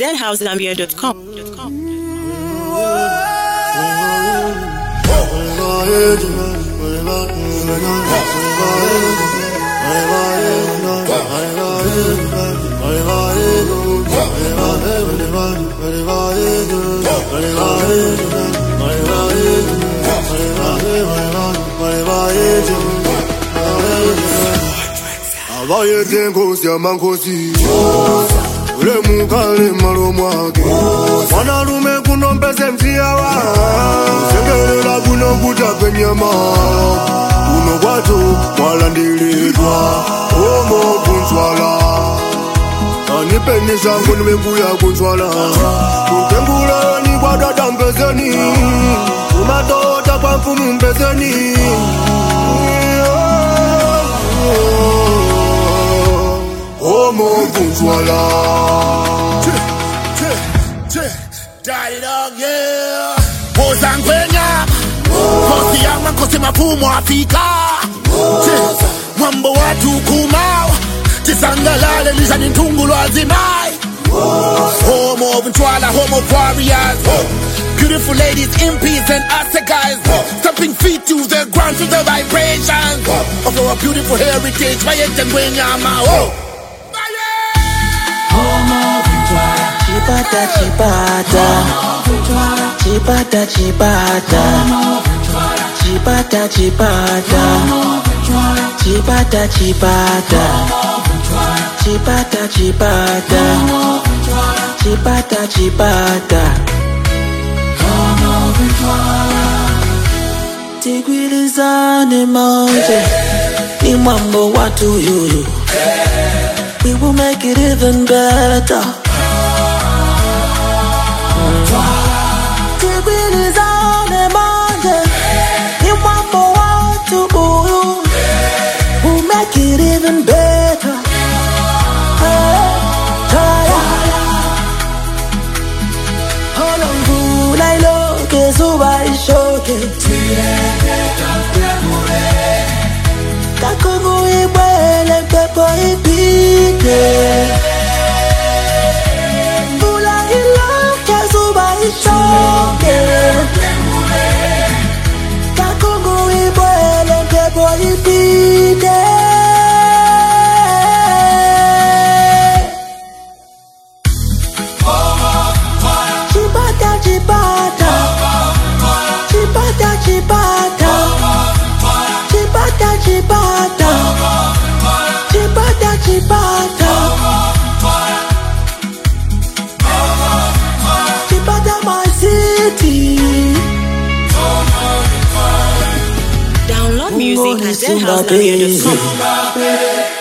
zhousegambia.com. Avaye tenkosi amankosi ule mukale malo mwake mwanalume kuno mpeze mziyawa sengelela kuno kutapenya kuno kwatu mwalandiridwa omo kunzwala anipenisha ngunu mekuya kunzwala kutenguleni kwa dada mpezeni kumatota kwa mfumu mpezeni Omo kunzwala Daddy dog, yeah. Wozangwenya Kosi yama kosi mafumu Afrika Mambo watu kumao Tisangalale lishani ntungulu azimai Homo vintwala, homo warriors Beautiful ladies in peace and us guys Stamping feet to the ground to the vibrations Of our beautiful heritage Wayetengwenya mao Chipata, chipata, chipata, chipata, chipata, chipata, chipata, chipata, chipata, chipata, chipata, chipata. Tigwilizane moja, ni mambo watu yuyu. We will make it even better. Tigwilizane moja, ni mambo watu yuyu. We'll make it even better. Holongula iloke suba ishoke. Kakongo ibwele pepo ipike. Mbula iloke suba ishoke. Kakongo ibwele pepo ipike. Chipata, chipata, chipata, chipata, chipata, chipata, chipata, chipata, chipata, my city. Download music at zhousegambia.com.